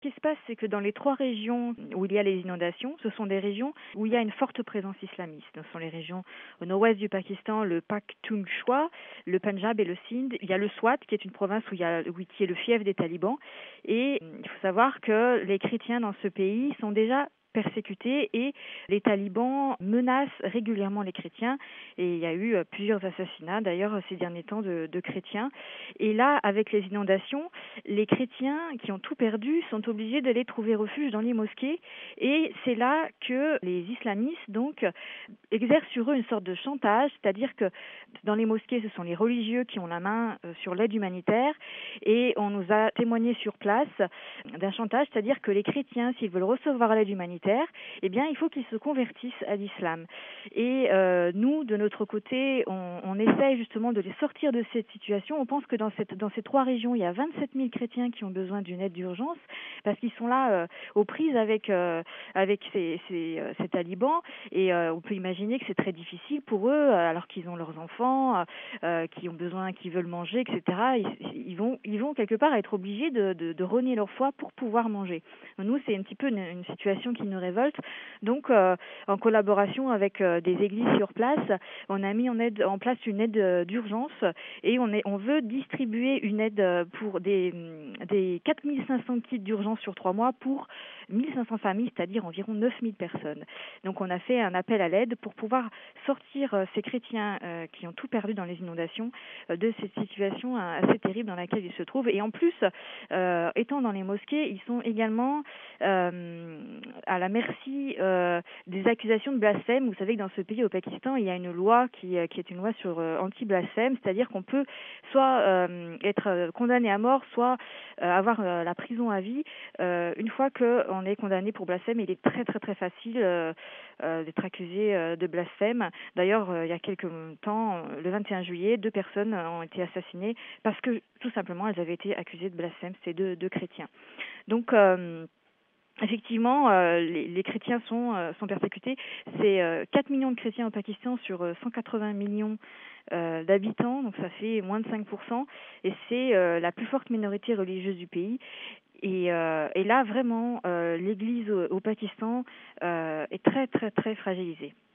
qui se passe, c'est que dans les 3 régions où il y a les inondations, ce sont des régions où il y a une forte présence islamiste. Ce sont les régions au nord-ouest du Pakistan, le Pakhtunkhwa, le Punjab et le Sindh. Il y a le Swat, qui est une province qui est le fief des talibans. Et il faut savoir que les chrétiens dans ce pays sont déjà persécutés et les talibans menacent régulièrement les chrétiens et il y a eu plusieurs assassinats d'ailleurs ces derniers temps de chrétiens. Et là, avec les inondations, les chrétiens qui ont tout perdu sont obligés d'aller trouver refuge dans les mosquées et c'est là que les islamistes donc exercent sur eux une sorte de chantage, c'est-à-dire que dans les mosquées, ce sont les religieux qui ont la main sur l'aide humanitaire et on nous a témoigné sur place d'un chantage, c'est-à-dire que les chrétiens, s'ils veulent recevoir l'aide humanitaire, eh bien, il faut qu'ils se convertissent à l'islam. Et nous, de notre côté, on essaye justement de les sortir de cette situation. On pense que dans ces 3 régions, il y a 27 000 chrétiens qui ont besoin d'une aide d'urgence parce qu'ils sont là aux prises avec ces talibans et on peut imaginer que c'est très difficile pour eux alors qu'ils ont leurs enfants qui ont besoin, qui veulent manger, etc. Ils vont quelque part être obligés de renier leur foi pour pouvoir manger. Nous, c'est un petit peu une situation qui nous révolte. Donc, en collaboration avec des églises sur place, on a mis en place une aide d'urgence et on veut distribuer une aide pour des 4500 kits d'urgence sur 3 mois pour 1500 familles, c'est-à-dire environ 9000 personnes. Donc, on a fait un appel à l'aide pour pouvoir sortir ces chrétiens qui ont tout perdu dans les inondations de cette situation assez terrible dans laquelle ils se trouvent. Et en plus, étant dans les mosquées, ils sont également à la merci des accusations de blasphème. Vous savez que dans ce pays, au Pakistan, il y a une loi qui est une loi sur anti-blasphème, c'est-à-dire qu'on peut soit être condamné à mort, soit avoir la prison à vie. Une fois qu'on est condamné pour blasphème, il est très très très facile d'être accusé de blasphème. D'ailleurs, il y a quelques temps, le 21 juillet, 2 personnes ont été assassinées parce que tout simplement elles avaient été accusées de blasphème, c'est deux chrétiens. Donc effectivement, les chrétiens sont persécutés. C'est 4 millions de chrétiens au Pakistan sur 180 millions d'habitants, donc ça fait moins de 5%, et c'est la plus forte minorité religieuse du pays. Et là, vraiment, l'Église au Pakistan est très, très, très fragilisée.